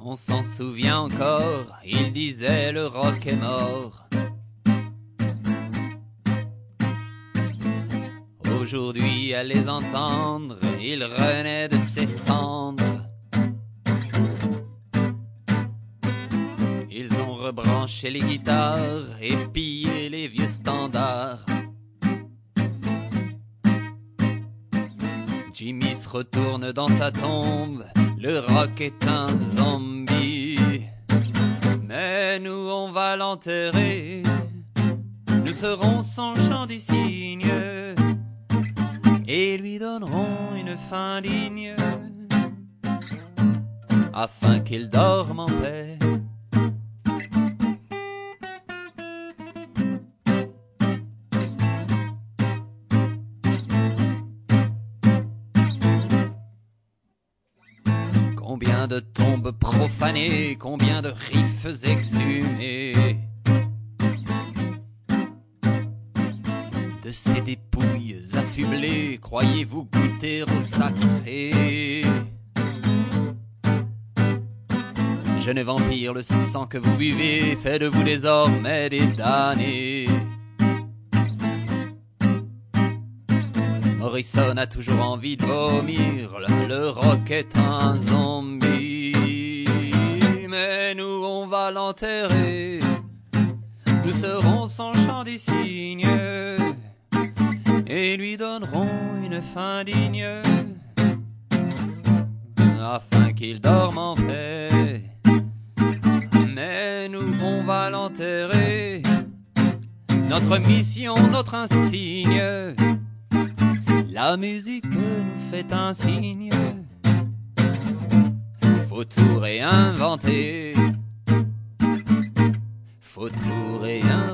On s'en souvient encore, il disait le rock est mort. Aujourd'hui, à les entendre, il renaît de ses cendres. Ils ont rebranché les guitares et pillé les vieux standards. Jimmy se retourne dans sa tombe, le rock est un zombie. Mais nous on va l'enterrer, nous serons son chant du cygne et lui donnerons une fin digne, afin qu'il dorme en paix. Combien de tombes profanées, combien de riffs exhumés, de ces dépouilles affublées, croyez-vous goûter au sacré? Jeunes vampires, le sang que vous buvez fait de vous désormais des damnés. Morrison a toujours envie de vomir, le rock est un zombie. Mais nous on va l'enterrer, nous serons son chant du cygne et lui donnerons une fin digne, afin qu'il dorme en paix. Mais nous on va l'enterrer, notre mission, notre insigne, la musique nous fait un signe. Faut tout réinventer, faut tout réinventer.